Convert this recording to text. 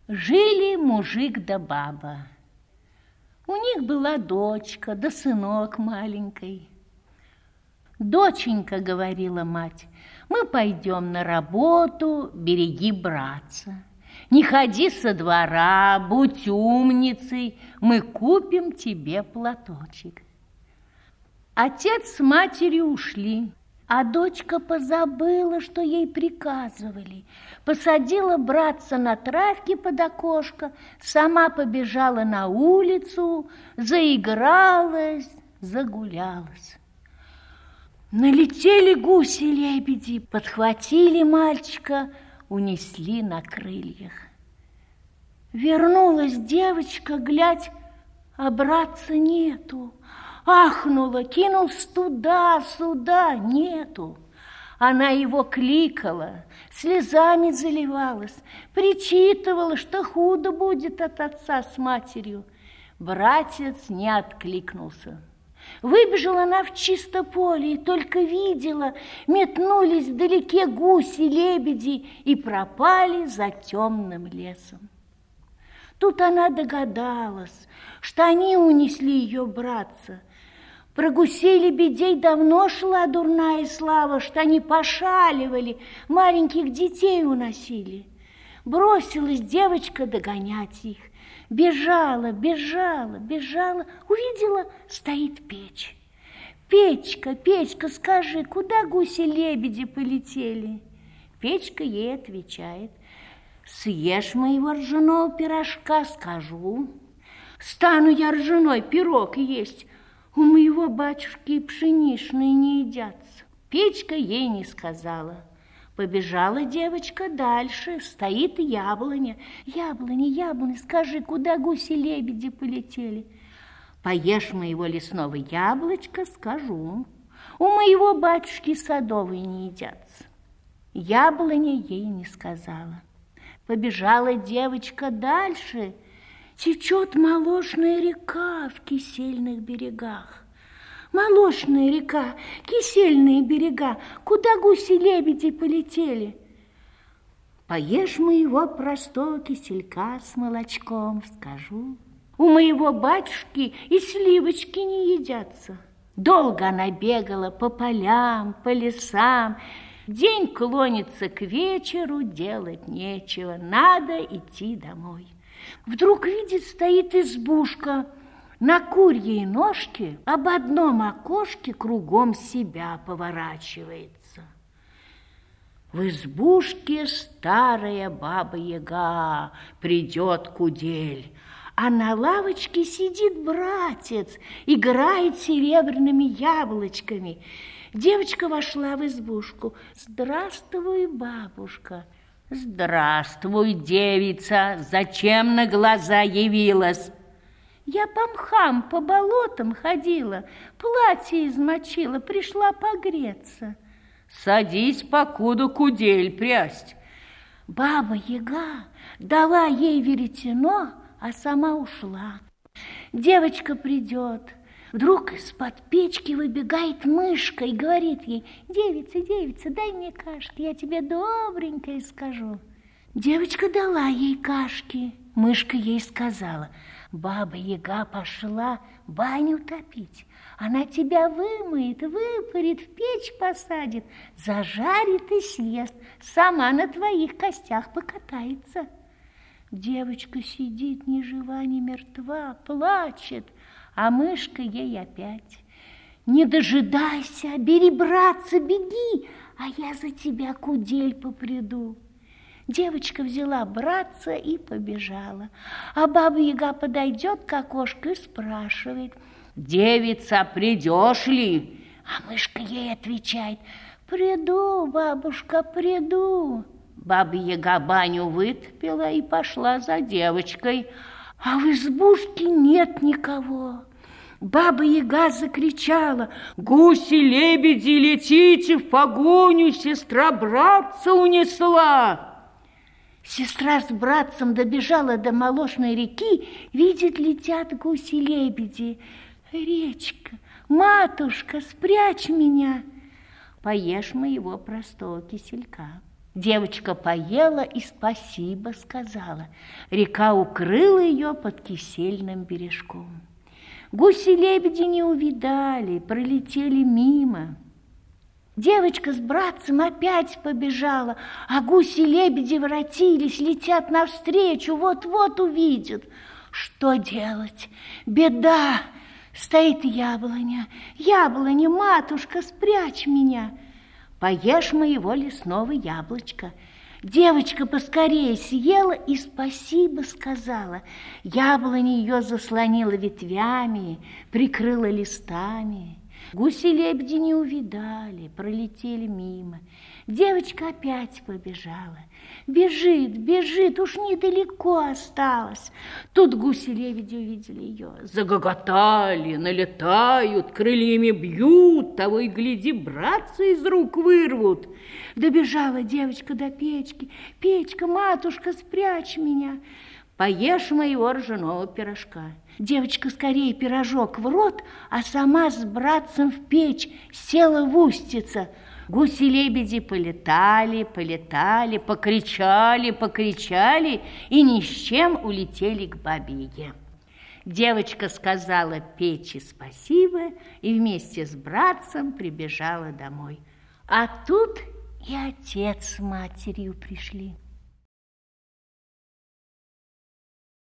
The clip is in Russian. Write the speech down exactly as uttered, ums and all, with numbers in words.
Жили мужик да баба. У них была дочка да сынок маленький. «Доченька, — говорила мать, — мы пойдем на работу, береги братца. Не ходи со двора, будь умницей, мы купим тебе платочек». Отец с матерью ушли, а дочка позабыла, что ей приказывали. Посадила братца на травке под окошко, сама побежала на улицу, заигралась, загулялась. Налетели гуси-лебеди, подхватили мальчика, унесли на крыльях. Вернулась девочка, глядь, а братца нету. Ахнула, кинулась туда-сюда, нету. Она его кликала, слезами заливалась, причитывала, что худо будет от отца с матерью. Братец не откликнулся. Выбежала она в чисто поле и только видела, метнулись вдалеке гуси-лебеди и пропали за темным лесом. Тут она догадалась, что они унесли ее братца. Про гусей-лебедей давно шла дурная слава, что они пошаливали, маленьких детей уносили. Бросилась девочка догонять их. Бежала, бежала, бежала, увидела, стоит печь. «Печка, Печка, скажи, куда гуси-лебеди полетели?» Печка ей отвечает: «Съешь моего ржаного пирожка, скажу. Стану я ржаной пирог есть, у моего батюшки и пшеничные не едятся». Печка ей не сказала. Побежала девочка дальше, стоит яблоня. «Яблоня, яблоня, скажи, куда гуси-лебеди полетели?» «Поешь моего лесного яблочка, скажу. У моего батюшки садовые не едятся». Яблоня ей не сказала. Побежала девочка дальше. Течет молочная река в кисельных берегах. Молочная река, кисельные берега, куда гуси-лебеди полетели? «Поешь моего простого киселька с молочком, скажу. У моего батюшки и сливочки не едятся». Долго она бегала по полям, по лесам. День клонится к вечеру, делать нечего, надо идти домой. Вдруг видит, стоит избушка. На курьей ножке об одном окошке кругом себя поворачивается. В избушке старая баба-яга, придет кудель, а на лавочке сидит братец, играет серебряными яблочками. Девочка вошла в избушку. «Здравствуй, бабушка». «Здравствуй, девица, зачем на глаза явилась?» «Я по мхам, по болотам ходила, платье измочила, пришла погреться». «Садись, покуда кудель прясть». Баба-яга дала ей веретено, а сама ушла. Девочка придет. Вдруг из-под печки выбегает мышка и говорит ей: «Девица, девица, дай мне кашки, я тебе добренькое скажу». Девочка дала ей кашки. Мышка ей сказала: «Баба-яга пошла баню топить. Она тебя вымоет, выпарит, в печь посадит, зажарит и съест, сама на твоих костях покатается». Девочка сидит ни жива, ни мертва, плачет, а мышка ей опять: «Не дожидайся, бери братца, беги, а я за тебя кудель попряду». Девочка взяла братца и побежала, а баба-яга подойдет к окошку и спрашивает: «Девица, придешь ли?» А мышка ей отвечает: «Приду, бабушка, приду». Баба-яга баню вытопила и пошла за девочкой, а в избушке нет никого. Баба-яга закричала: «Гуси-лебеди, летите в погоню, сестра братца унесла!» Сестра с братцем добежала до молочной реки, видит, летят гуси-лебеди. «Речка, матушка, спрячь меня!» «Поешь моего простого киселька». Девочка поела и спасибо сказала. Река укрыла ее под кисельным бережком. Гуси-лебеди не увидали, пролетели мимо. Девочка с братцем опять побежала, а гуси-лебеди воротились, летят навстречу, вот-вот увидят. Что делать? Беда! Стоит яблоня. Яблоня, матушка, спрячь меня. Поешь моего лесного яблочка. Девочка поскорее съела и спасибо сказала. Яблоня ее заслонила ветвями, прикрыла листами. Гуси-лебеди не увидали, пролетели мимо. Девочка опять побежала. Бежит, бежит, уж недалеко осталось. Тут гуси-лебеди увидели ее. Загоготали, налетают, крыльями бьют, того и гляди, братца из рук вырвут. Добежала девочка до печки. Печка, матушка, спрячь меня. Поешь моего ржаного пирожка. Девочка скорее пирожок в рот, а сама с братцем в печь села в устице. Гуси-лебеди полетали, полетали, покричали, покричали и ни с чем улетели к бабе-Яге. Девочка сказала печи спасибо и вместе с братцем прибежала домой. А тут и отец с матерью пришли.